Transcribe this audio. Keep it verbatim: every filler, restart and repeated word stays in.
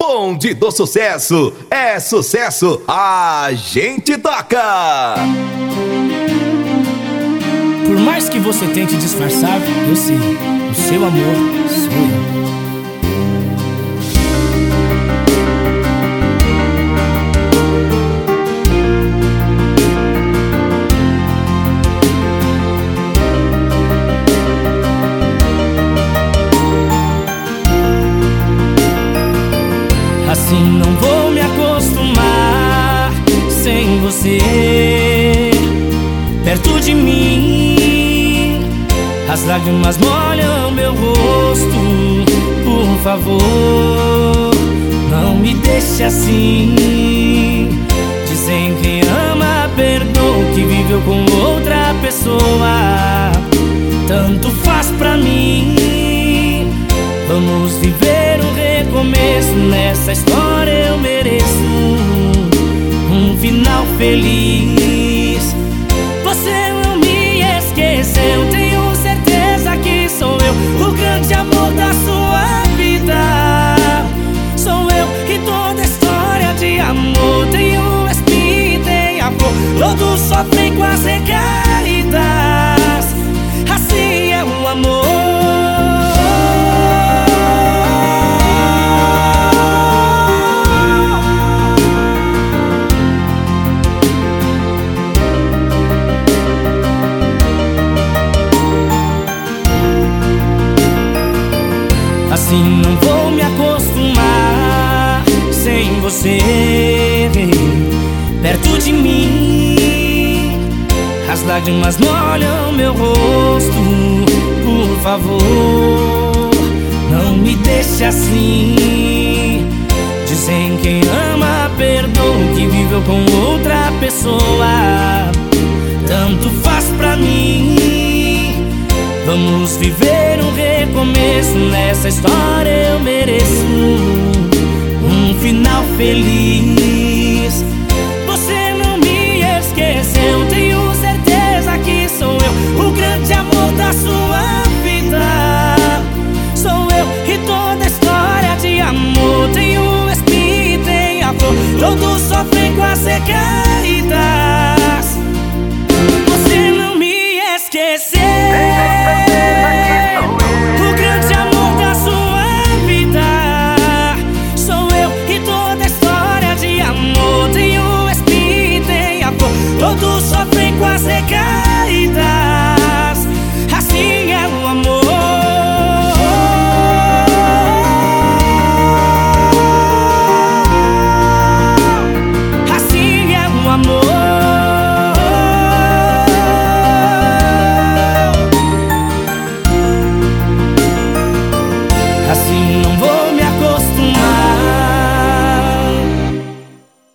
Bonde do Sucesso, é sucesso, a gente toca! Por mais que você tente disfarçar, eu sei, o seu amor sou eu. Assim não vou me acostumar sem você perto de mim. As lágrimas molham meu rosto. Por favor, não me deixe assim. Dizem que ama, perdoa, que viveu com outra pessoa. Tanto faz pra mim. Vamos viver um recomeço. Nessa história eu mereço um final feliz. Você não me esqueceu, tenho certeza que sou eu o grande amor da sua vida. Sou eu que toda história de amor tem o espinho e tem a flor. Todos sofrem com as recaídas. Assim é o amor. Assim não vou me acostumar sem você perto de mim. As lágrimas molham meu rosto. Por favor, não me deixe assim. Dizem quem ama, perdoa, que viveu com outra pessoa. Tanto faz pra mim. Vamos viver um recomeço. Nessa história eu mereço um final feliz. Você não me esqueceu, tenho certeza que sou eu o grande amor da sua vida. Sou eu e toda história de amor tem o espinho e tem a flor. Todos sofrem com as recaídas. Você não me esqueceu. Todos sofrem com as recaídas. Assim é o amor. Assim é o amor.